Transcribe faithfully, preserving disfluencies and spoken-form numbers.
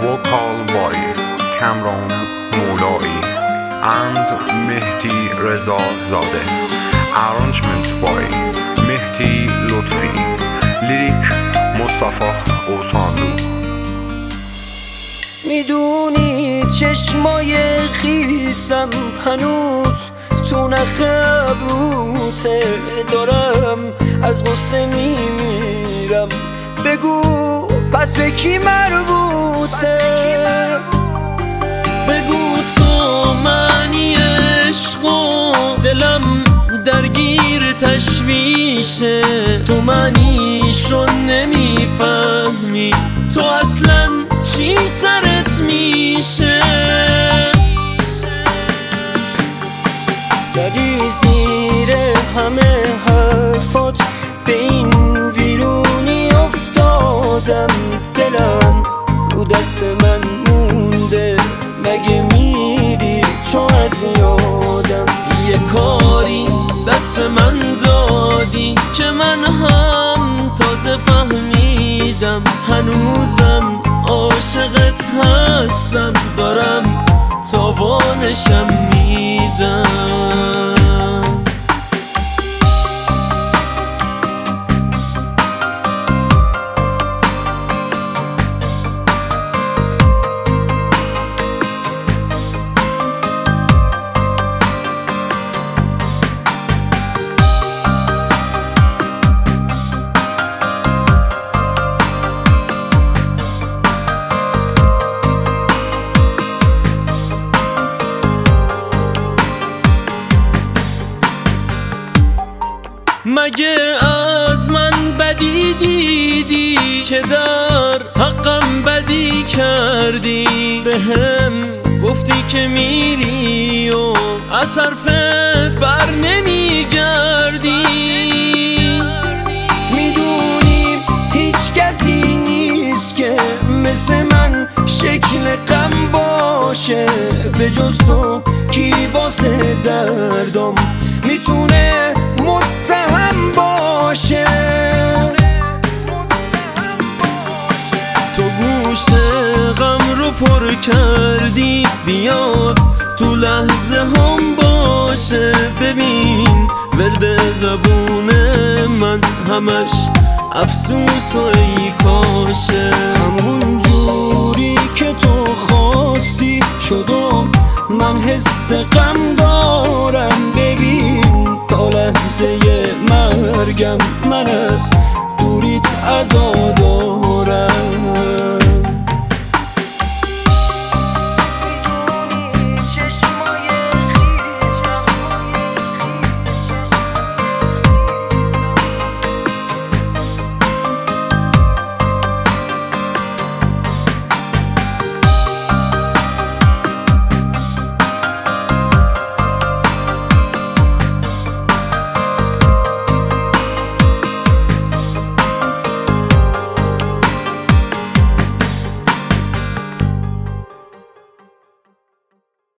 vocal by Kamran Moulai and Mehdi Reza Zadeh. Arrangement by Mehdi Lutfi. Lyric Mustafa Osanlu. میدونی چشمای خیسم هنوز تو نخ ابروته، دارم از غصه میمیرم. بگو پس به کی مربوطه؟ بگو تو معنی عشق و دلم درگیر تشویشه، تو معنیشو نمیفهمی، تو اصلا چی سرت میشه؟ زدی زیر همه حرفات، به این ویرونی افتادم. دلم رو دست من مونده، مگه میری تو از یادم؟ یه کاری دست من دادی که من هم تازه فهمیدم، هنوزم عاشقت هستم، دارم تاوانشم میدم. مگه از من بدی دیدی که در حقم بدی کردی؟ بهم گفتی که میری و از حرفت بر نمیگردی. میدونیم هیچ کسی نیست که مثل من شکل غم باشه، به جز تو کی واسه دردم میتونه متهم باشه؟ تو گوش غم رو پر کردی، بیاد تو لحظه هم باشه. ببین ورد زبون من همش افسوس و ای کاشه. همون جوری که تو خواستی شدم، من حس غم دارم. ببین تا لحظه مرگم